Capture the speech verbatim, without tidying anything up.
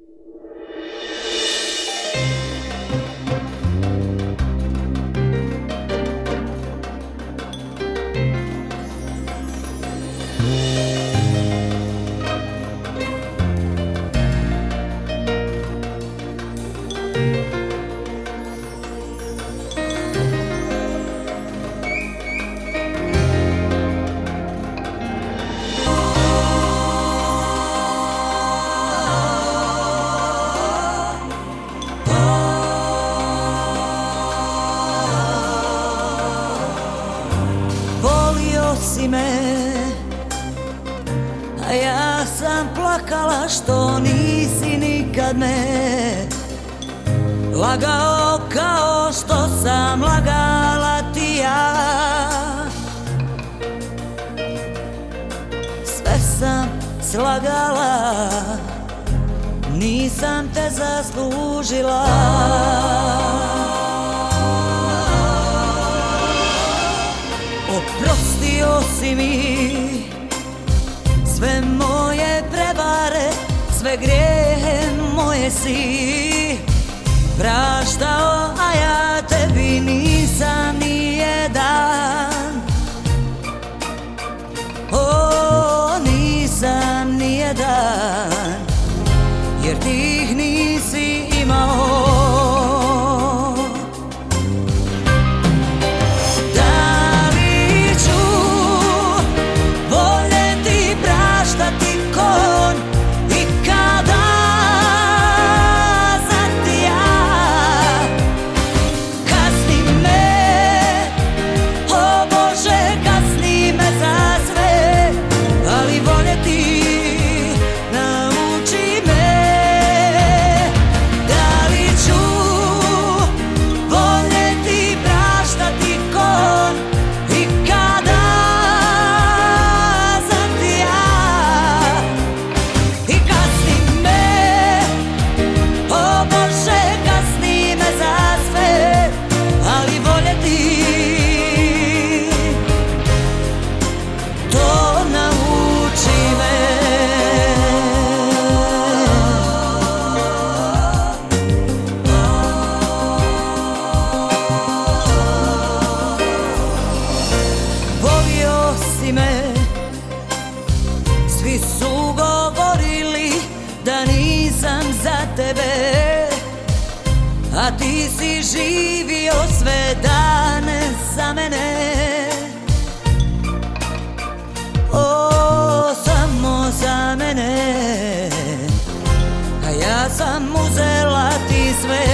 Si me, a ja sam plakala što nisi nikad me lagao kao što sam lagala ti ja. Sve sam slagala, nisam te zaslužila. Oprostio si mi sve moje prevare, sve grijehe moje si praštao, a ja tebi nisam nijedan. O, nisam nijedan, jer ti ih nisi imao. Svi su govorili da nisam za tebe, a ti si živio sve dane za mene. O, samo za mene, a ja sam uzela ti sve.